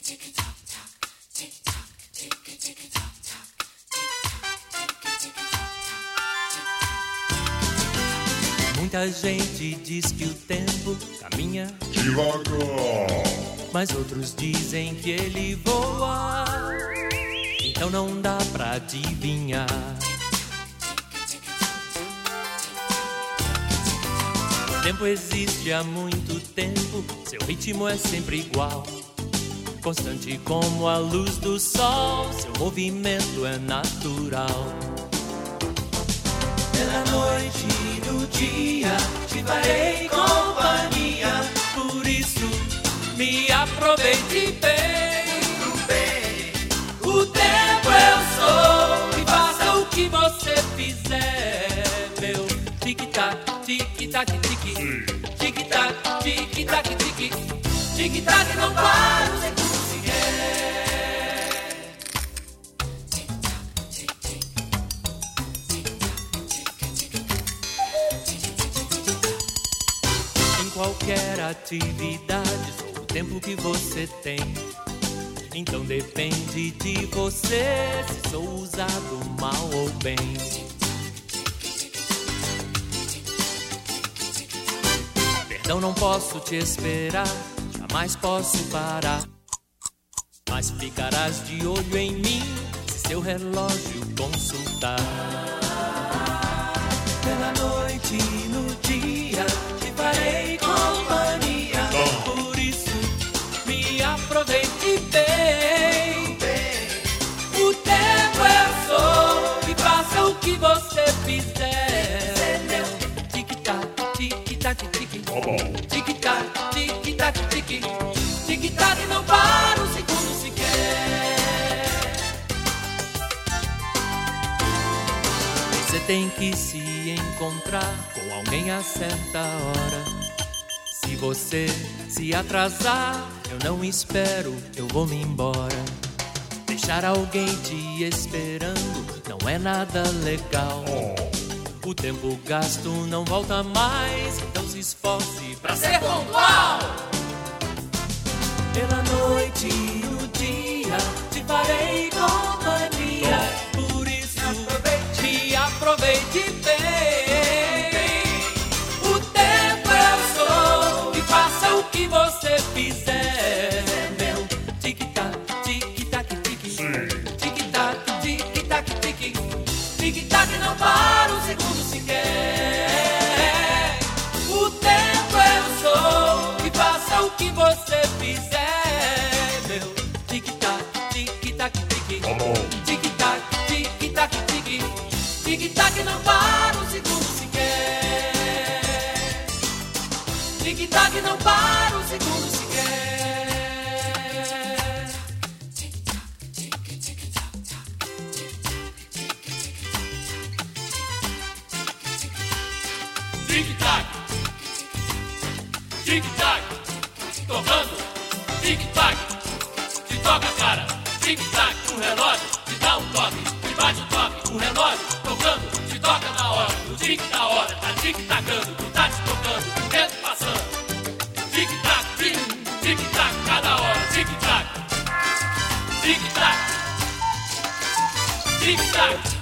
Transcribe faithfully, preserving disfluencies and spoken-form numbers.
Muita gente diz que o tempo caminha devagar, mas outros dizem que ele voa. Então não dá pra adivinhar. O tempo existe há muito tempo, seu ritmo é sempre igual, constante como a luz do sol, seu movimento é natural. Pela noite e no dia te farei companhia, por isso me aproveite bem. O tempo eu sou e faça o que você fizer, meu tic-tac, tic-tac, tic, tic-tac, tic-tac, tic, tic-tac, não para o segundo sequer. Em qualquer atividade, sou o tempo que você tem. Então depende de você se sou usado mal ou bem. Perdão, não posso te esperar, jamais posso parar, mas ficarás de olho em mim se seu relógio consultar. Pela noite e no dia te farei companhia, por isso me aproveite bem. O tempo eu sou e faça o que você fizer. Tic-tac, tic-tac, tic, tic-tac, tic-tac, tic, tic-tac, não para um segundo sequer. Você tem que se encontrar com alguém a certa hora. Se você se atrasar, eu não espero, eu vou me embora. Deixar alguém te esperando não é nada legal. O tempo gasto não volta mais, então se esforce pra ser pontual. Pela noite e no dia te farei companhia, por isso me aproveite bem. O tempo eu sou e faça o que você fizer, meu tic-tac, tic-tac, tic, tic-tac, tic-tac, tic, tic-tac, não para um segundo sequer. O tempo eu sou e faça o que você fizer, meu tic-tac, tic-tac, tic, tic-tac, tic-tac, tic, tic-tac, não para um segundo sequer. Tic-tac, não para um segundo sequer. Tic-tac, tic-tac, tocando, tic-tac, te toca a cara, tic-tac, o relógio te dá um toque, te bate o toque, o relógio tocando, te toca na hora, o tic da hora, tá tic-tacando, tu tá te tocando, o tempo passando, tic-tac, tic, tic-tac, cada hora, tic-tac, tic-tac, tic-tac.